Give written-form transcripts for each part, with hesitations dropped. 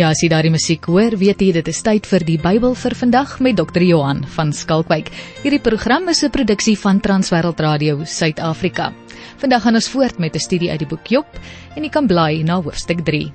Ja, as jy daardie musiek hoor, weet jy dit is tyd vir die Bybel vir vandag met Dr. Johan van Skalkwyk. Hierdie program is 'n produksie van Transwêreld Radio Suid-Afrika. Vandag gaan ons voort met 'n studie uit die boek Job en jy kan blaai na hoofstuk 3.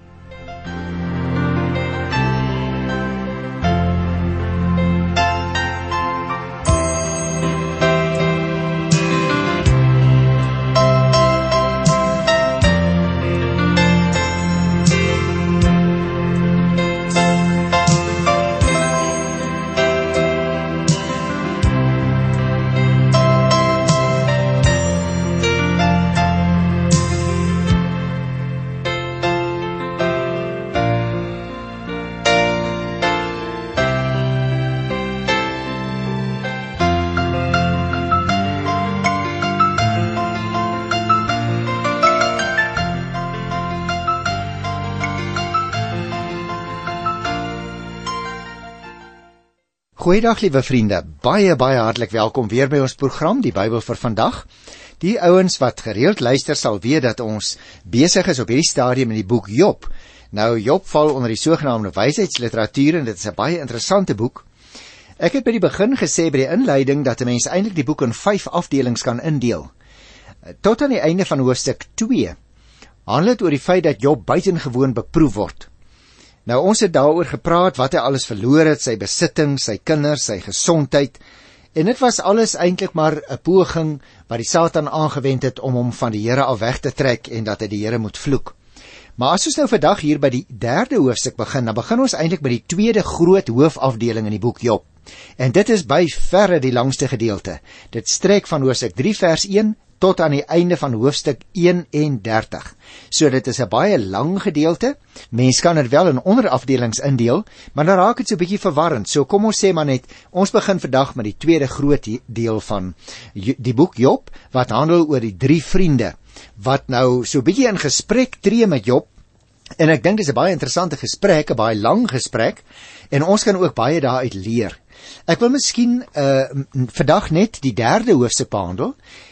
Goeiedag liewe vriende, baie hartlik welkom weer by ons program, die Bybel vir vandag. Die ouens wat gereeld luister sal weet dat ons besig is op hierdie stadium in die boek Job. Nou, Job val onder die sogenaamde wysheidsliteratuur en dit is 'n baie interessante boek. Ek het by die begin gesê by die inleiding dat 'n mens eintlik die boek in 5 afdelings kan indeel. Tot aan die einde van hoofstuk 2 handel dit oor die feit dat Job buitengewoon beproef word. Nou, ons het daaroor gepraat wat hy alles verloor het, sy besitting, sy kinders, sy gesondheid, en dit was alles eintlik maar 'n poging wat die Satan aangewend het om hom van die Here af weg te trek en dat hy die Here moet vloek. Maar as ons nou vandag hier by die 3de hoofstuk begin, dan begin ons eintlik by die 2de groot hoofafdeling in die boek Job. En dit is by verre die langste gedeelte. Dit strek van hoofstuk 3 vers 1 tot aan die einde van hoofstuk 31. So dit is 'n baie lang gedeelte. Mens kan dit wel in onderafdelings indeel, maar dan raak dit so 'n bietjie verwarrend. So kom ons sê maar net, ons begin vandag met die 2de groot deel van die boek Job, wat handel oor die 3 vriende, wat nou so 'n bietjie in gesprek tree met Job. En ek dink dis 'n baie interessante gesprek, 'n baie lang gesprek, en ons kan ook baie daaruit leer. Ek wil miskien vandag net die 3de hoofstuk behandel,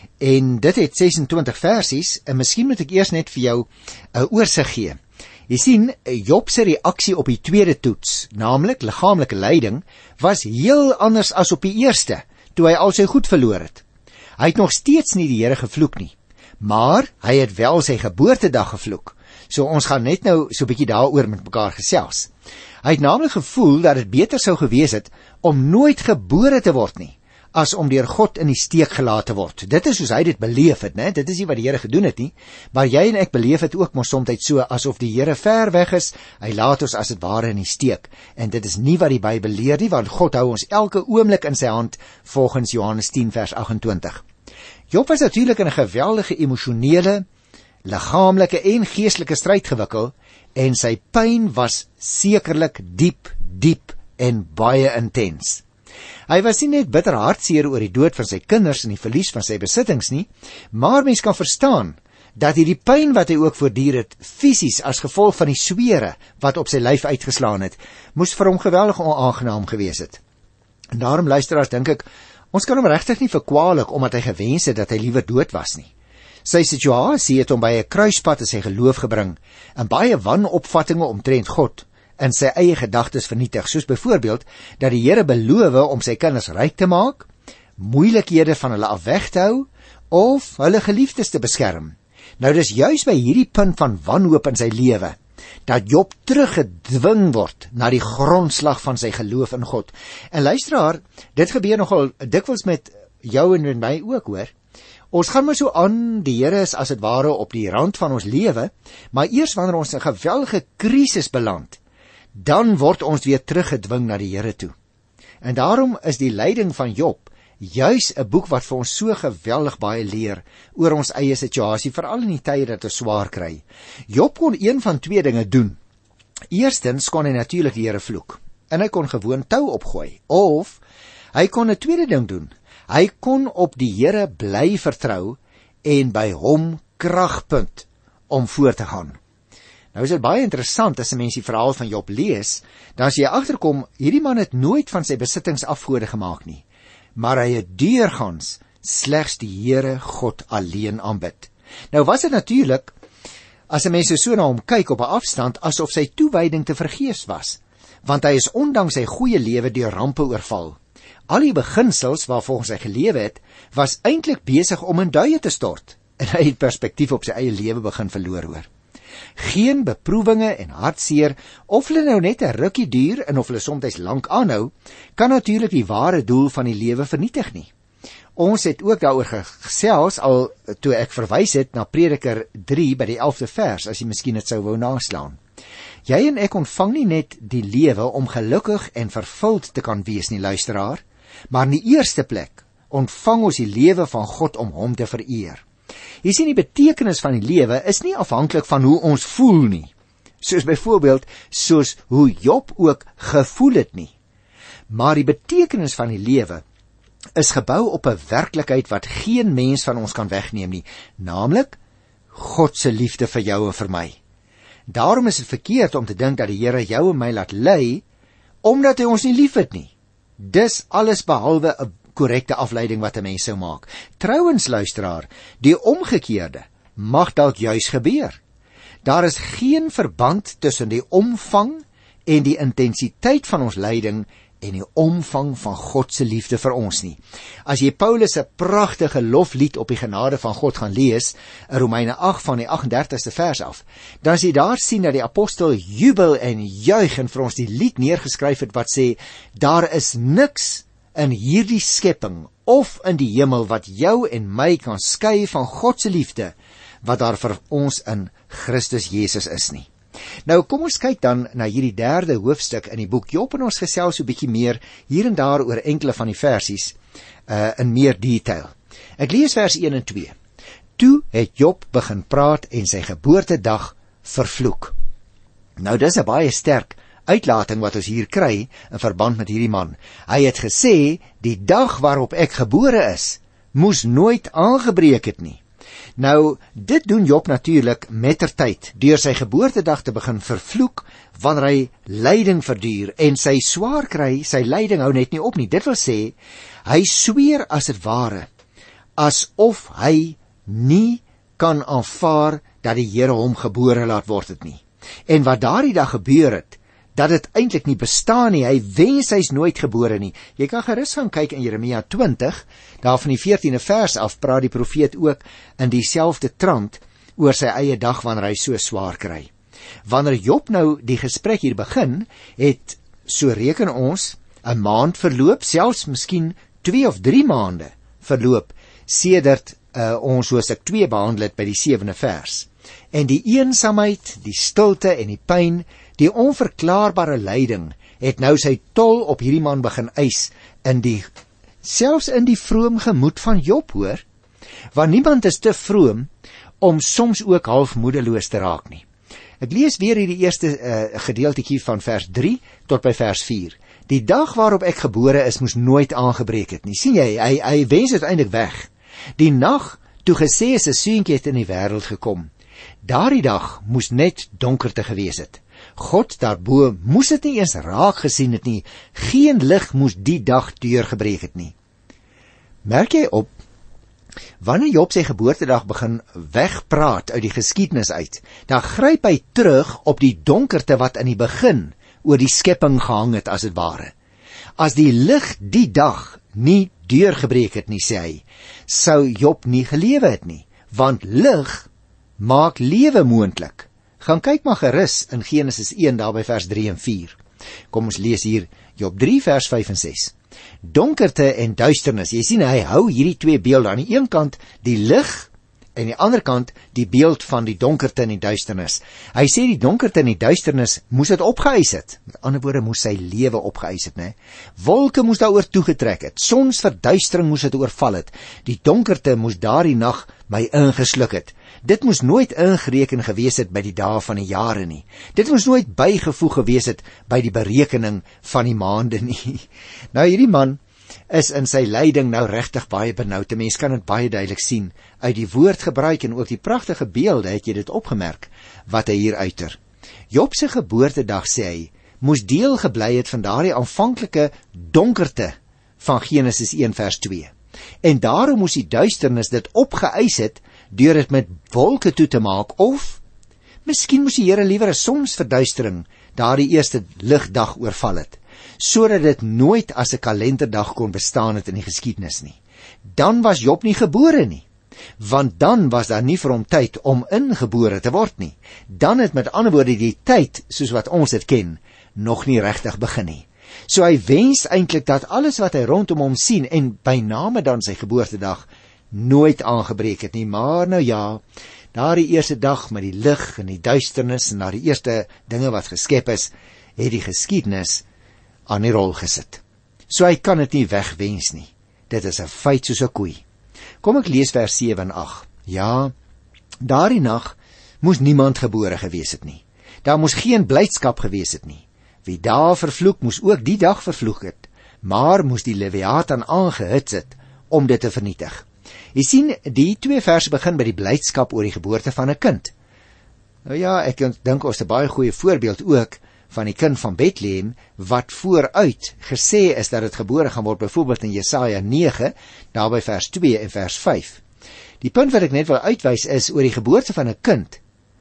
en dit het 26 versies, en miskien moet ek eers net vir jou 'n oorsig gee. Jy sien, Job se reaksie op die 2de toets, naamlik liggaamlike lyding, was heel anders as op die eerste, toe hy al sy goed verloor het. Hy het nog steeds nie die Here gevloek nie, maar hy het wel sy geboortedag gevloek. So ons gaan net nou so 'n bietjie daaroor met mekaar gesels. Hy het naamlik gevoel dat dit beter sou gewees het om nooit gebore te word nie, as om deur God in die steek gelaat te word. Dit is soos hy dit beleef het, né? Dit is nie wat die Here gedoen het nie, maar jy en ek beleef het ook mos soms so, asof die Here ver weg is, hy laat ons as dit ware in die steek. En dit is nie wat die Bybel leer nie, want God hou ons elke oomblik in sy hand, volgens Johannes 10 vers 28. Job was natuurlik in 'n geweldige emosionele, liggaamlike en geestelike stryd gewikkel, en sy pyn was sekerlik diep en baie intens. Hy was nie net bitter hartseer oor die dood van sy kinders en die verlies van sy besittings nie, maar mens kan verstaan dat hierdie pyn wat hy ook voortduur het, fisies as gevolg van die swere wat op sy lyf uitgeslaan het, moes vir hom geweldig onaangenaam gewees het. En daarom, luisteraars, dink ek, ons kan hom regtig nie verkwalik omdat hy gewens het dat hy liewer dood was nie. Sy situasie het hom by 'n kruispunt in sy geloof gebring, en baie wanopvattinge omtrent God in sy eie gedagtes vernietig, soos byvoorbeeld dat die Here beloof om sy kinders ryk te maak, moeilikhede van hulle af weg te hou, of hulle geliefdes te beskerm. Nou dis juis by hierdie punt van wanhoop in sy lewe, dat Job teruggedwing word na die grondslag van sy geloof in God. En luisteraar, dit gebeur nogal dikwels met jou en met my ook, hoor. Ons gaan maar so aan, die Here is as het ware op die rand van ons lewe, maar eers wanneer ons in 'n geweldige krisis beland, dan word ons weer teruggedwing na die Here toe. En daarom is die lyding van Job juis 'n boek wat vir ons so geweldig baie leer oor ons eie situasie, veral in die tye dat ons swaar kry. Job kon een van 2 dinge doen. Eerstens kon hy natuurlik die Here vloek, en hy kon gewoon tou opgooi, of hy kon 'n tweede ding doen. Hy kon op die Here bly vertrou en by hom krag punt om voort te gaan. Nou is dit baie interessant as 'n mens die verhaal van Job lees, dan as jy agterkom, hierdie man het nooit van sy besittings afgode gemaak nie, maar hy het deurgangs slegs die Here God alleen aanbid. Nou was dit natuurlik as 'n mens so na hom kyk op 'n afstand, asof sy toewyding te vergeefs was, want hy is ondanks sy goeie lewe deur rampe oorval. Al die beginsels waarvolgens hy gelewe het, was eintlik besig om in duie te stort, en hy het perspektief op sy eie lewe begin verloor hoor. Geen beproewinge en hartseer, of hulle nou net 'n rukkie duur en of hulle soms lank aanhou, kan natuurlik die ware doel van die lewe vernietig nie. Ons het ook daaroor gesels al toe ek verwys het na Prediker 3 by die 11de vers, as jy miskien dit sou wou naslaan. Jy en ek ontvang nie net die lewe om gelukkig en vervuld te kan wees nie, luisteraar, maar in die eerste plek ontvang ons die lewe van God om hom te vereer. Jy sien, die betekenis van die lewe is nie afhanklik van hoe ons voel nie, soos hoe Job ook gevoel het nie. Maar die betekenis van die lewe is gebou op 'n werklikheid wat geen mens van ons kan wegneem nie, naamlik God se liefde vir jou en vir my. Daarom is dit verkeerd om te dink dat die Here jou en my laat ly, omdat hy ons nie liefhet nie. Dis alles behalwe 'n korrekte afleiding wat 'n mens sou maak. Trouwens, luisteraar, die omgekeerde mag dalk juis gebeur. Daar is geen verband tussen die omvang en die intensiteit van ons lyding en die omvang van God se liefde vir ons nie. As jy Paulus se pragtige loflied op die genade van God gaan lees, in Romeine 8 van die 38ste vers af, dan sien jy daar sien dat die apostel jubel en juig en vir ons die lied neergeskryf het wat sê, daar is niks in hierdie skepping of in die hemel wat jou en my kan skei van God se liefde wat daar vir ons in Christus Jesus is nie. Nou kom ons kyk dan na hierdie derde hoofstuk in die boek Job en ons gesels so 'n bietjie meer hier en daar oor enkele van die versies in meer detail. Ek lees vers 1 en 2. Toe het Job begin praat en sy geboortedag vervloek. Nou dis 'n baie sterk uitlating wat ons hier kry in verband met hierdie man. Hy het gesê, die dag waarop ek gebore is, moes nooit aangebreek het nie. Nou, dit doen Job natuurlik mettertyd, deur sy geboortedag te begin vervloek, wanneer hy lyding verduur, en sy swaar kry, sy lyding hou net nie op nie. Dit wil sê, hy sweer as dit ware, asof hy nie kan aanvaar dat die Here hom gebore laat word het nie. En wat daardie dag gebeur het, dat dit eintlik nie bestaan nie, hy wens hy's nooit gebore nie. Jy kan gerus gaan kyk in Jeremia 20, daar van die 14de vers af, praat die profeet ook in dieselfde trant oor sy eie dag wanneer hy so swaar kry. Wanneer Job nou die gesprek hier begin, het, so reken ons, 'n maand verloop, selfs miskien 2 of 3 maande verloop, sedert ons hoofstuk 2 behandel het by die 7de vers. En die eensaamheid, die stilte en die pyn, die onverklaarbare lyding, het nou sy tol op hierdie man begin eis, selfs in die vroom gemoed van Job, hoor, want niemand is te vroom om soms ook half moedeloos te raak nie. Ek lees weer hierdie eerste gedeeltetjie van vers 3 tot by vers 4. Die dag waarop ek gebore is, moes nooit aangebreek het nie. Sien jy, hy wens uiteindelik weg. Die nag, toe gesê is 'n seentjie het in die wêreld gekom. Daardie dag moes net donkerte gewees het. God daarbo moes dit nie eens raak gesien het nie. Geen lig moes die dag deurgebreek het nie. Merk jy op, wanneer Job sy geboortedag begin wegpraat uit die geskiedenis uit, dan gryp hy terug op die donkerte wat in die begin oor die skepping gehang het, as dit ware. As die lig die dag nie deurgebreek het nie, sê hy, sou Job nie gelewe het nie, want lig maak lewe moontlik. Gaan kyk maar gerus in Genesis 1 daar by vers 3 en 4. Kom ons lees hier Job 3 vers 5 en 6. Donkerte en duisternis. Jy sien, hy hou hierdie twee beelde. Aan die een kant die lig en aan die ander kant die beeld van die donkerte en die duisternis. Hy sê die donkerte en die duisternis moes dit opgeëis het. Met ander woorde moes sy lewe opgeëis het, né? Wolke moes daaroor toegetrek het. Sonsverduistering moes dit oorval het. Die donkerte moes daardie nag my ingesluk het. Dit moes nooit ingereken gewees het by die dae van die jare nie. Dit moes nooit bygevoeg gewees het by die berekening van die maande nie. Nou hierdie man is in sy lyding nou regtig baie benoud. 'n Mens kan dit baie duidelik sien uit die woordgebruik en ook die pragtige beelde, het jy dit opgemerk, wat hy hier uiter. Job se geboortedag, sê hy, moes deel gebly het van daardie aanvanklike donkerte van Genesis 1 vers 2. En daarom moes die duisternis dit opgeëis het deur dit met wolke toe te maak of Miskien moes die Here liewer 'n sonsverduistering daardie eerste ligdag oorval het, sodat dit nooit as 'n kalenderdag kon bestaan het in die geskiedenis nie. Dan was Job nie gebore nie, want dan was daar nie vir hom tyd om ingebore te word nie. Dan het met ander woorde die tyd, soos wat ons dit ken, nog nie regtig begin nie. So hy wens eintlik dat alles wat hy rondom hom sien, en by name dan sy geboortedag, nooit aangebreek het nie. Maar nou ja, daardie eerste dag met die lig en die duisternis en daardie eerste dinge wat geskep is, het die geskiedenis aan die rol gesit. So hy kan dit nie wegwens nie. Dit is 'n feit soos 'n koei. Kom ek lees vers 7 en 8. Ja, daardie nag moes niemand gebore gewees het nie. Daar moes geen blydskap gewees het nie. Wie daar vervloek, moes ook die dag vervloek het, maar moes die Leviathan aangehits het om dit te vernietig. Jy sien, die 2 verse begin by die blydskap oor die geboorte van 'n kind. Nou ja, ek dink ons 'n baie goeie voorbeeld ook van die kind van Bethlehem, wat vooruit gesê is dat dit gebore gaan word, byvoorbeeld in Jesaja 9, daarby vers 2 en vers 5. Die punt wat ek net wil uitwys is, oor die geboorte van 'n kind,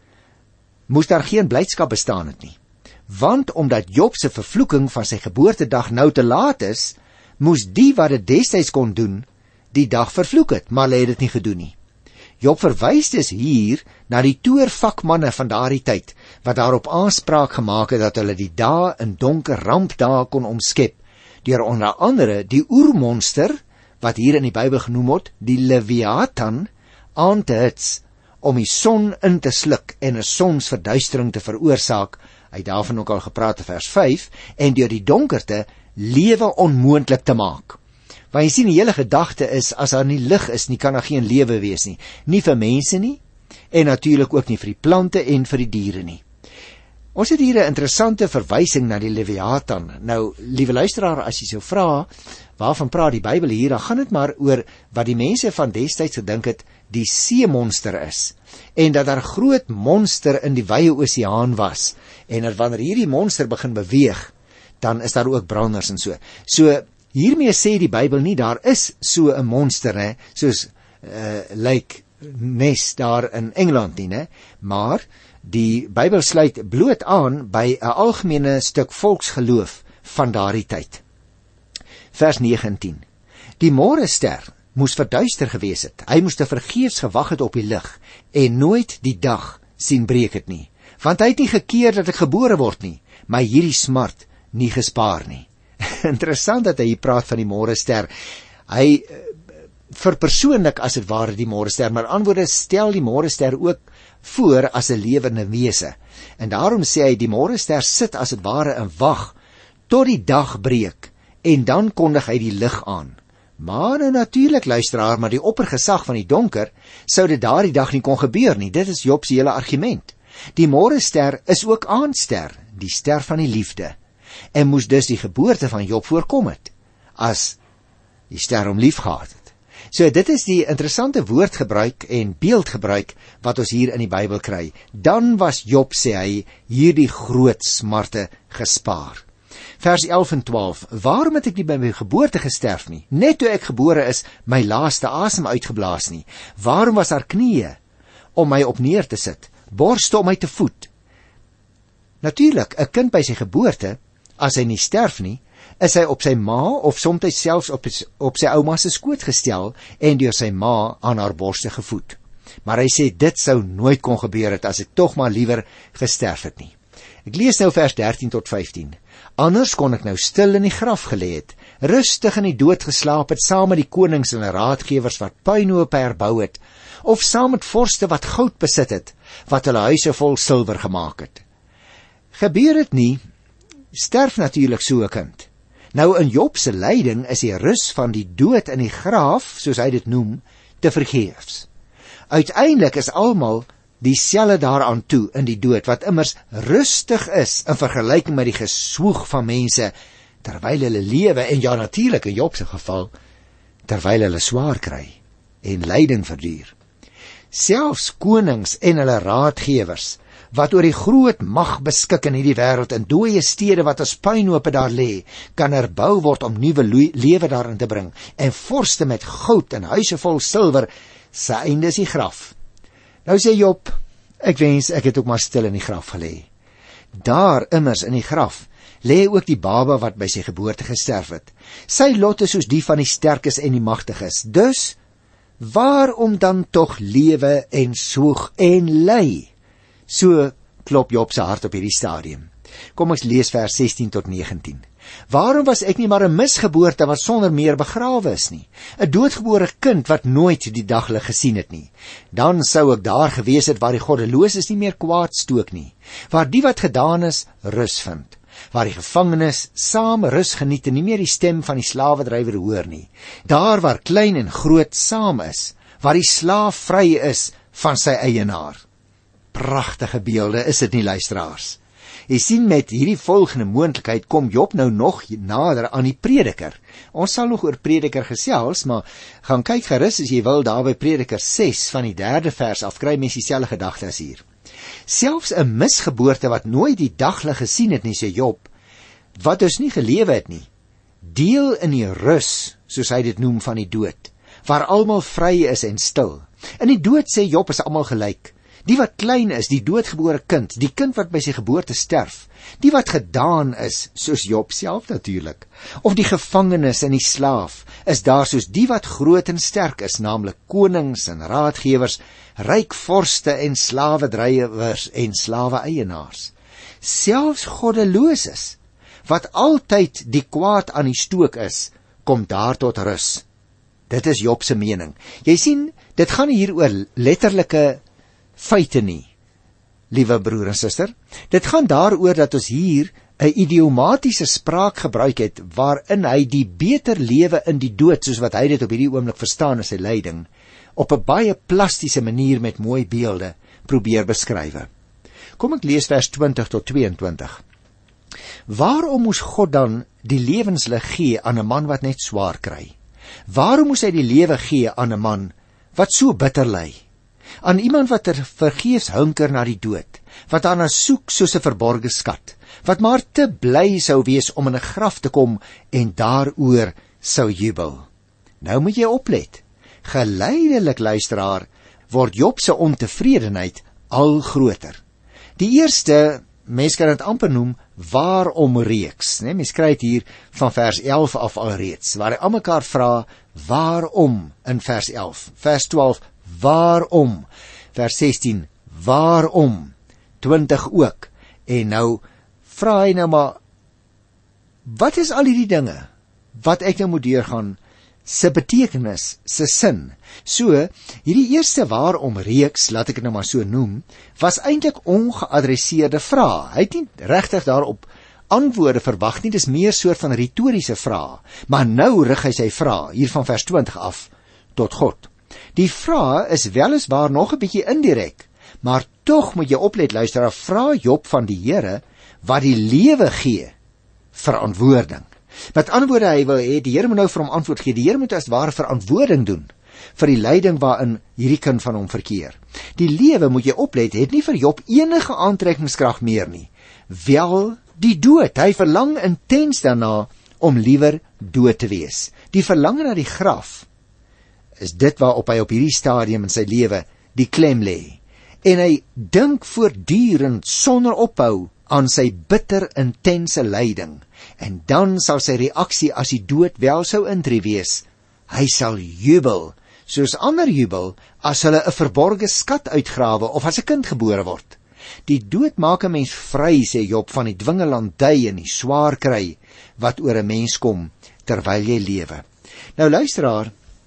moes daar geen blydskap bestaan het nie. Want omdat Job se vervloeking van sy geboortedag nou te laat is, moes die wat dit destyds kon doen, die dag vervloek het, maar hulle het dit nie gedoen nie. Job verwys dus hier na die toervakmanne van daardie tyd, wat daarop aanspraak gemaak het dat hulle die dae in donker rampdae kon omskep, deur onder andere die oermonster, wat hier in die Bybel genoem word, die Leviathan, aan te hits, om die son in te sluk en 'n sonsverduistering te veroorsaak. Hy het daarvan ook al gepraat in vers 5, en deur die donkerte lewe onmoontlik te maak. Want jy sien, die hele gedagte is, as daar nie lig is nie, kan daar geen lewe wees nie. Nie vir mense nie, en natuurlik ook nie vir die plante en vir die diere nie. Ons het hier 'n interessante verwysing na die Leviathan. Nou, liewe luisteraar, as jy sou vra, waarvan praat die Bybel hier, dan gaan dit maar oor wat die mense van destyds gedink het, die seemonster is, en dat daar groot monster in die wye oseaan was, en dat wanneer hierdie monster begin beweeg, dan is daar ook branders en so. So, hiermee sê die Bybel nie, daar is so 'n monster, ne, soos Lake Ness daar in Engeland nie, ne, maar die Bybel sluit bloot aan by 'n algemene stuk volksgeloof van daardie tyd. Vers 9 en 10. Die môrester moes verduister gewees het. Hy moes te vergeefs gewag het op die lig en nooit die dag sien breek het nie. Want hy het nie gekeer dat ek gebore word nie, maar hierdie smart nie gespaar nie. Interessant dat hy hier praat van die môrester. Hy verpersoonlik as dit ware die môrester, maar antwoorde stel die môrester ook voor as 'n lewende wese. En daarom sê hy, die môrester sit as dit ware in wag tot die dag breek, en dan kondig hy die lig aan. Maar nou natuurlik, luisteraar, maar die oppergesag van die donker sou dit daardie dag nie kon gebeur nie. Dit is Job se hele argument. Die môrester is ook aandster, die ster van die liefde, en moes dus die geboorte van Job voorkom het, as die ster hom lief gehad het. So dit is die interessante woordgebruik en beeldgebruik wat ons hier in die Bybel kry. Dan was Job, sê hy, hierdie groot smarte gespaar. Vers 11 en 12, waarom het ek nie by my geboorte gesterf nie? Net toe ek gebore is, my laaste asem uitgeblaas nie. Waarom was haar knieë om my op neer te sit, borste om my te voed? Natuurlik, 'n kind by sy geboorte, as hy nie sterf nie, is hy op sy ma of soms selfs op sy ouma se skoot gestel en deur sy ma aan haar borste gevoed. Maar hy sê, dit sou nooit kon gebeur het as ek tog maar liewer gesterf het nie. Ek lees nou vers 13 tot 15. Anders kon ek nou stil in die graf gelê het, rustig in die dood geslaap het, saam met die konings en raadgewers wat puinhope herbou het, of saam met vorste wat goud besit het, wat hulle huise vol silwer gemaak het. Gebeur dit nie, sterf natuurlik so 'n kind. Nou in Job se lyding is die rus van die dood in die graf, soos hy dit noem, te vergeefs. Uiteindelik is almal dieselfde daaraan toe in die dood, wat immers rustig is in vergelyking met die geswoeg van mense, terwyl hulle lewe, en ja natuurlik in Job se geval, terwyl hulle swaar kry en lyding verduur. Selfs konings en hulle raadgewers, wat oor die groot mag beskik in hierdie wêreld, en dooie stede wat as puinhope daar lê, kan herbou word om nuwe lewe daarin te bring, en vorste met goud en huise vol silwer, sy einde is die graf. Nou sê Job, Ek wens ek het ook maar stil in die graf gelê. Daar immers in die graf lê ook die baba wat by sy geboorte gesterf het. Sy lot is soos die van die sterkes en die magtiges. Dus, waarom dan tog lewe en soeg en ly? So klop Job se hart op hierdie stadium. Kom ons lees vers 16 tot 19. Waarom was ek nie maar 'n misgeboorte wat sonder meer begrawe is nie? 'n doodgebore kind wat nooit die daglig gesien het nie. Dan sou ek daar gewees het waar die goddeloses nie meer kwaad stook nie, waar die wat gedaan is rus vind, waar die gevangenes saam rus geniet en nie meer die stem van die slawedrywer hoor nie, daar waar klein en groot saam is, waar die slaaf vry is van sy eienaar. Pragtige beelde, is dit nie, luisteraars? Jy sien, met hierdie volgende moontlikheid kom Job nou nog nader aan die Prediker. Ons sal nog oor Prediker gesels, maar gaan kyk gerus as jy wil daar by Prediker 6 van die 3de vers af, kry mens dieselfde gedagte as hier. Selfs 'n misgeboorte wat nooit die daglig gesien het nie, sê Job, wat dus nie gelewe het nie, deel in die rus, soos hy dit noem, van die dood, waar almal vry is en stil. In die dood, sê Job, is almal gelyk. Die wat klein is, die doodgebore kind, die kind wat by sy geboorte sterf, die wat gedaan is, soos Job self natuurlik, of die gevangenes en die slaaf, is daar soos die wat groot en sterk is, naamlik konings en raadgewers, ryk vorste en slawedrywers en slawe-eienaars. Selfs goddeloses, wat altyd die kwaad aan die stook is, kom daar tot rus. Dit is Job se mening. Jy sien, dit gaan hier oor letterlike feite nie, liewe broer en suster. Dit gaan daaroor dat ons hier 'n idiomatiese spraak gebruik het, waarin hy die beter lewe in die dood, soos wat hy dit op hierdie oomblik verstaan in sy lyding, op 'n baie plastiese manier met mooi beelde probeer beskrywe. Kom ek lees vers 20 tot 22. Waarom moes God dan die lewenslig gee aan 'n man wat net swaar kry? Waarom moes hy die lewe gee aan 'n man wat so bitter ly? Aan iemand wat vergeefs hunker na die dood, wat daarna soek soos 'n verborgde skat, wat maar te bly sou wees om in 'n graf te kom en daaroor sou jubel. Nou moet jy oplet. Geleidelik, luisteraar, word Job se ontevredenheid al groter. Die eerste, mens kan dit amper noem, waarom reeks. Mens kry dit hier van vers 11 af alreeds, waar hy aan mekaar vra, waarom in vers 11, vers 12, waarom, vers 16, waarom, 20 ook, en nou vra hy nou maar, wat is al hierdie dinge, wat ek nou moet deurgaan, se betekenis, se sin? So, hierdie eerste waarom reeks, laat ek dit nou maar so noem, was eintlik ongeadresseerde vrae. Hy het nie regtig daarop antwoorde verwag nie, dis meer soort van retoriese vrae, maar nou rig hy sy vrae, hier van vers 20 af, tot God. Die vraag is weliswaar nog 'n bietjie indirek, maar tog moet jy oplet, luisteraar, vra Job van die Here wat die lewe gee, verantwoording. Met ander woorde, hy wil hê, die Here moet nou vir hom antwoord gee, die Here moet as ware verantwoording doen vir die lyding waarin hierdie kind van hom verkeer. Die lewe, moet jy oplet, het nie vir Job enige aantrekkingskrag meer nie, wel die dood. Hy verlang intens daarna om liewer dood te wees. Die verlange na die graf is dit waarop hy op hierdie stadium in sy lewe die klem lê. En hy dink voortdurend sonder ophou aan sy bitter intense lyding. En dan sal sy reaksie as die dood wel sou intree wees, hy sal jubel, soos ander jubel as hulle 'n verborgde skat uitgrawe of as 'n kind gebore word. Die dood maak 'n mens vry, sê Job, van die dwingelandy en die swaar kry wat oor 'n mens kom terwyl jy lewe. Nou luisteraar,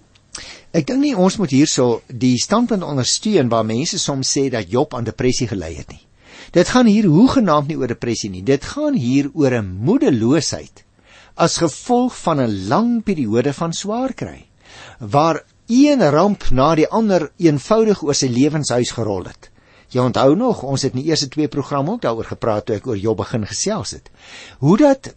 ek dink nie ons moet hierso die standpunt ondersteun waar mense soms sê dat Job aan depressie gely het nie. Dit gaan hier hoegenaamd nie oor depressie nie, dit gaan hier oor 'n moedeloosheid as gevolg van 'n lang periode van swaar kry, waar een ramp na die ander eenvoudig oor sy lewenshuis gerol het. Jy onthou nog, ons het in die eerste 2 programme ook daaroor gepraat toe ek oor Job begin gesels het. Hoe dat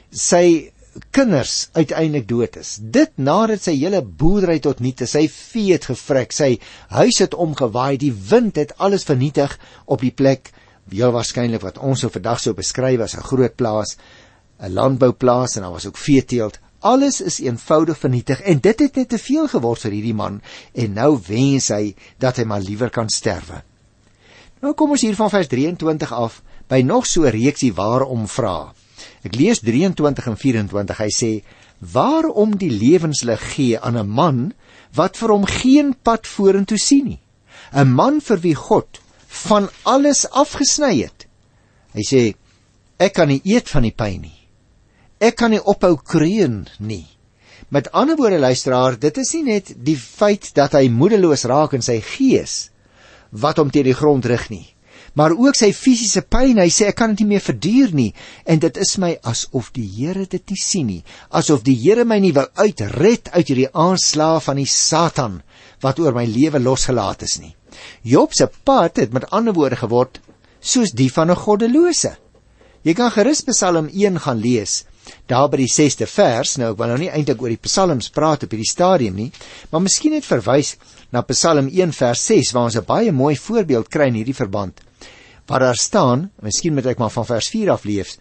sy kinders uiteindelik dood is. Dit nadat sy hele boerdery tot niet is, sy vee het gevrek, sy huis het omgewaai, die wind het alles vernietig op die plek, heel waarskynlik wat ons so vandag so beskryf as 'n groot plaas, 'n landbouplaas, en daar was ook veeteelt. Alles is eenvoudig vernietig, en dit het net te veel geword vir hierdie man, en nou wens hy dat hy maar liewer kan sterwe. Nou kom ons hier van vers 23 af, by nog so 'n reeksie waarom vra. Ek lees 23 en 24, hy sê, waarom die lewenslig gee aan 'n man, wat vir hom geen pad vorentoe sien nie? 'n Man vir wie God van alles afgesny het. Hy sê, ek kan nie eet van die pyn nie. Ek kan nie ophou kreun nie. Met ander woorde, luisteraar, dit is nie net die feit dat hy moedeloos raak in sy gees, wat hom teen die grond rig nie, maar ook sy fisiese pyn. Hy sê, ek kan dit nie meer verduur nie, en dit is my asof die Here dit nie sien nie, asof die Here my nie wil uitred uit hierdie aanslag van die Satan, wat oor my lewe losgelaat is nie. Job se pad het met ander woorde geword, soos die van 'n goddelose. Jy kan gerus Psalm 1 gaan lees, daar by die 6de vers. Nou, ek wil nou nie eintlik oor die psalms praat op hierdie stadium nie, maar miskien net verwys na Psalm 1 vers 6, waar ons 'n baie mooi voorbeeld kry in hierdie verband, waar daar staan, miskien moet ek maar van vers 4 af lees,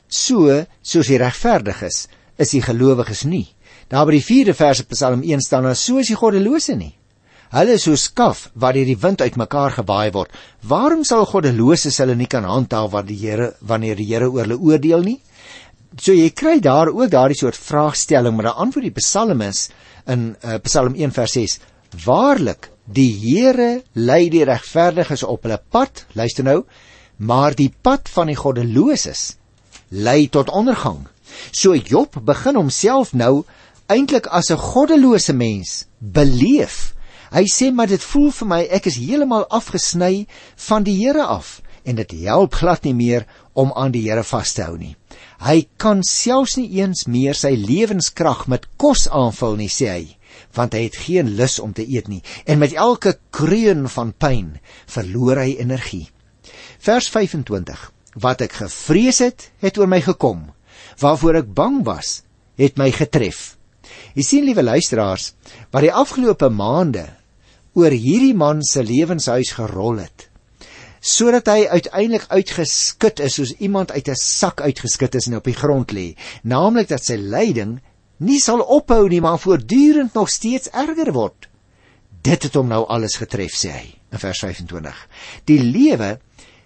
soos die regverdiges, is die gelowiges nie. Daar by die 4de vers op Psalm 1 staan daar, so is die goddelose nie. Hulle is soos skaf, waar deur die wind uitmekaar gewaai word. Waarom sal goddeloses hulle nie kan handhaaf wanneer die Here oor hulle oordeel nie? So jy kry daar ook daardie soort vraagstelling, maar die antwoord die Psalm is, in Psalm 1 vers 6, waarlik, die Here lei die regverdiges op hulle pad, luister nou, maar die pad van die goddeloses lei tot ondergang. So Job begin homself nou eintlik as 'n goddelose mens beleef. Hy sê, maar dit voel vir my, ek is heeltemal afgesny van die Here af, en dit help glad nie meer om aan die Here vas te hou nie. Hy kan selfs nie eens meer sy lewenskrag met kos aanvul nie, sê hy, want hy het geen lus om te eet nie, en met elke kreun van pyn verloor hy energie. Vers 25, wat ek gevrees het, het oor my gekom, waarvoor ek bang was, het my getref. Jy sien, liewe luisteraars, wat die afgelope maande oor hierdie man se lewenshuis gerol het, sodat hy uiteindelik uitgeskit is, soos iemand uit 'n sak uitgeskit is en op die grond lê, naamlik dat sy lyding nie sal ophou nie, maar voortdurend nog steeds erger word. Dit het hom nou alles getref, sê hy, in vers 25. Die lewe,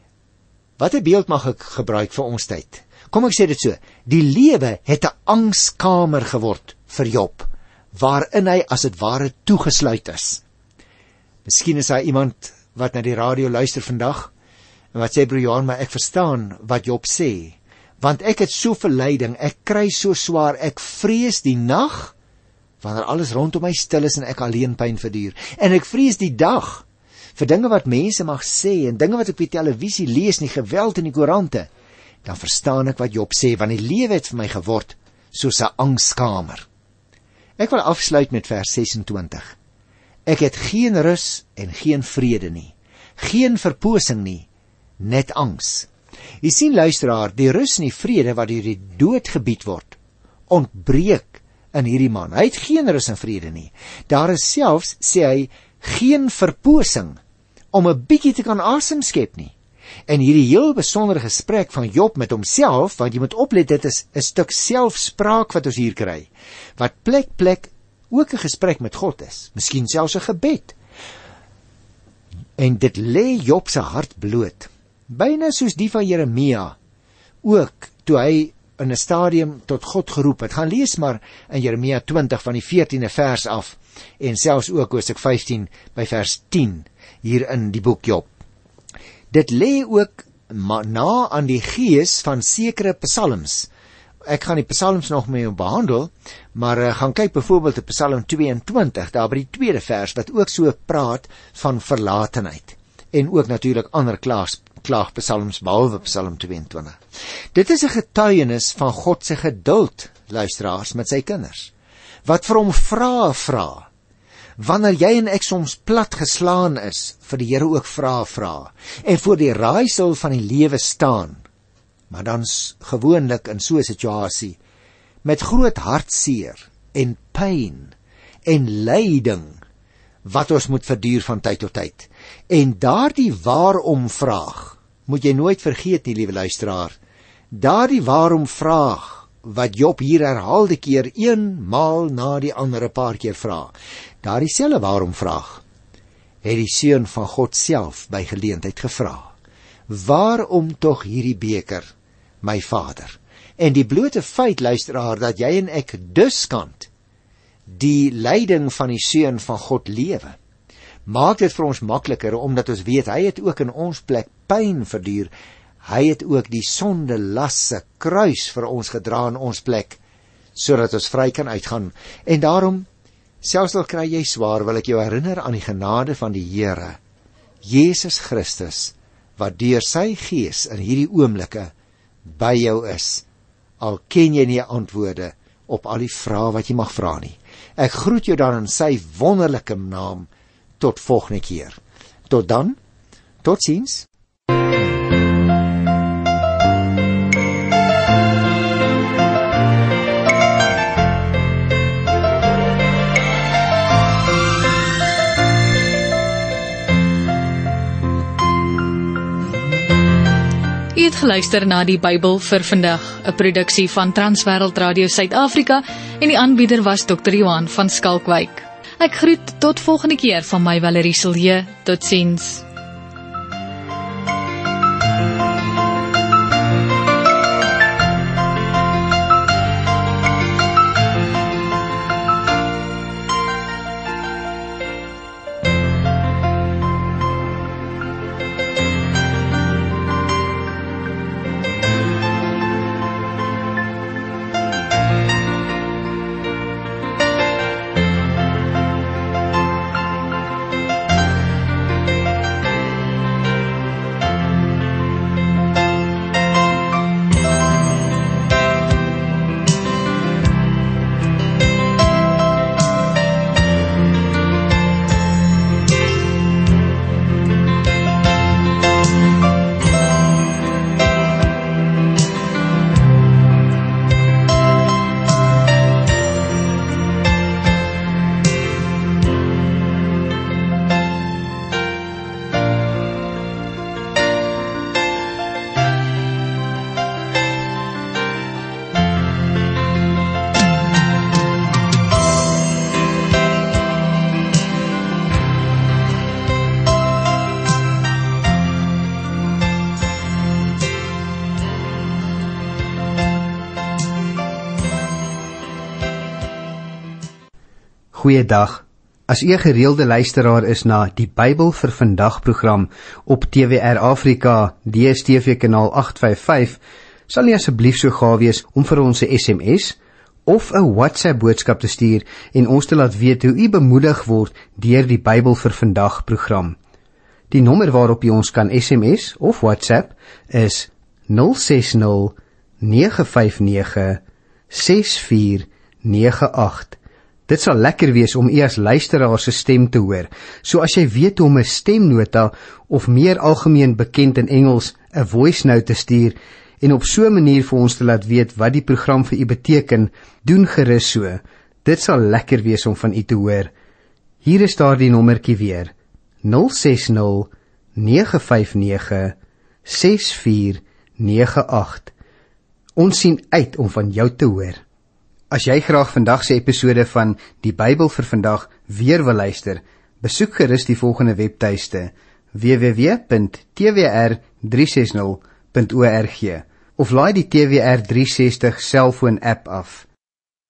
wat 'n beeld mag ek gebruik vir ons tyd? Kom ek sê dit so, die lewe het 'n angskamer geword vir Job, waarin hy as het ware toegesluit is. Miskien is daar iemand wat na die radio luister vandag, en wat sê, broer Johan, maar ek verstaan wat Job sê, want ek het soveel lyding, ek kry so swaar, ek vrees die nag, wanneer alles rondom my stil is en ek alleen pyn verduur, en ek vrees die dag, vir dinge wat mense mag sê, en dinge wat ek op die televisie lees, en die geweld in die koerante. Dan verstaan ek wat Job sê, want die lewe het vir my geword soos 'n angskamer. Ek wil afsluit met vers 26. Ek het geen rus en geen vrede nie, geen verpoosing nie, net angs. Jy sien, luisteraar, die rus en die vrede wat deur die dood gebied word, ontbreek in hierdie man. Hy het geen rus en vrede nie. Daar is selfs, sê hy, geen verpoosing om 'n bietjie te kan asem skep nie. En hierdie heel besondere gesprek van Job met homself, want jy moet oplet, dit is 'n stuk selfspraak wat ons hier kry, wat plek ook 'n gesprek met God is, miskien selfs 'n gebed. En dit lê Job se hart bloot, byna soos die van Jeremia, ook toe hy in 'n stadium tot God geroep het. Gaan lees maar in Jeremia 20 van die 14de vers af, en selfs ook Hosea 15 by vers 10, hier in die boek Job. Dit lê ook na aan die gees van sekere psalms. Ek gaan die psalms nog mee behandel, maar gaan kyk byvoorbeeld op Psalm 22, daar by die 2de vers, wat ook so praat van verlatenheid. En ook natuurlik ander klaagpsalms, behalwe Psalm 22. Dit is 'n getuienis van God se geduld, luisteraars, met sy kinders, wat vir hom vra. Wanneer jy en ek soms plat geslaan is, vir die Here ook vra, en voor die raaisel van die lewe staan, maar dan gewoonlik in so 'n situasie, met groot hartseer en pyn en lyding, wat ons moet verduur van tyd tot tyd. En daardie waarom vraag, moet jy nooit vergeet nie, liewe luisteraar, daardie waarom vraag, wat Job hier herhaalde keer, eenmaal na die ander 'n paar keer vra, daardie selfe waarom vraag, het die Seun van God self by geleentheid gevra. waarom tog hierdie beker, my Vader? En die blote feit, luisteraar, dat jy en ek dus kan die lyding van die Seun van God lewe, maak dit vir ons makliker, omdat ons weet, hy het ook in ons plek pyn verduur, hy het ook die sonde lasse kruis vir ons gedra in ons plek, sodat ons vry kan uitgaan. En daarom, selfs al kry jy swaar, wil ek jou herinner aan die genade van die Here, Jesus Christus, wat deur sy Gees in hierdie oomblikke by jou is, al ken jy nie antwoorde op al die vrae wat jy mag vra nie. Ek groet jou dan in sy wonderlike naam, tot volgende keer. Tot dan, totsiens. U het geluister na die Bybel vir vandag, 'n produksie van Transwêreld Radio Suid-Afrika, en die aanbieder was Dr. Johan van Skalkwyk. Ek groet tot volgende keer van my Valerie Silje. Totsiens. Goeiedag. As u 'n gereelde luisteraar is na die Bybel vir vandag program op TWR Afrika, DStv kanaal 855, sal u asseblief so gaaf wees om vir ons 'n SMS of 'n WhatsApp boodskap te stuur en ons te laat weet hoe u bemoedig word deur die Bybel vir vandag program. Die nommer waarop u ons kan SMS of WhatsApp is 060 959 6498. Dit sal lekker wees om u as luisteraar se stem te hoor. So as jy weet hoe om 'n stemnota of meer algemeen bekend in Engels 'n voice note te stuur en op so 'n manier vir ons te laat weet wat die program vir u beteken, doen gerus so. Dit sal lekker wees om van u te hoor. Hier is daardie nommertjie weer. 060 959 6498. Ons sien uit om van jou te hoor. As jy graag vandag se episode van die Bybel vir vandag weer wil luister, besoek gerus die volgende webtuiste: www.twr360.org of laai die TWR 360 selfoon app af.